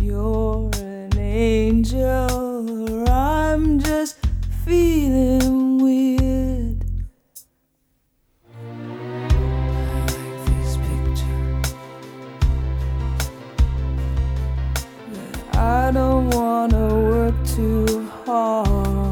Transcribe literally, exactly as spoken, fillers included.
you're an angel or I'm just feeling weird. I like this picture, but I don't wanna work too hard.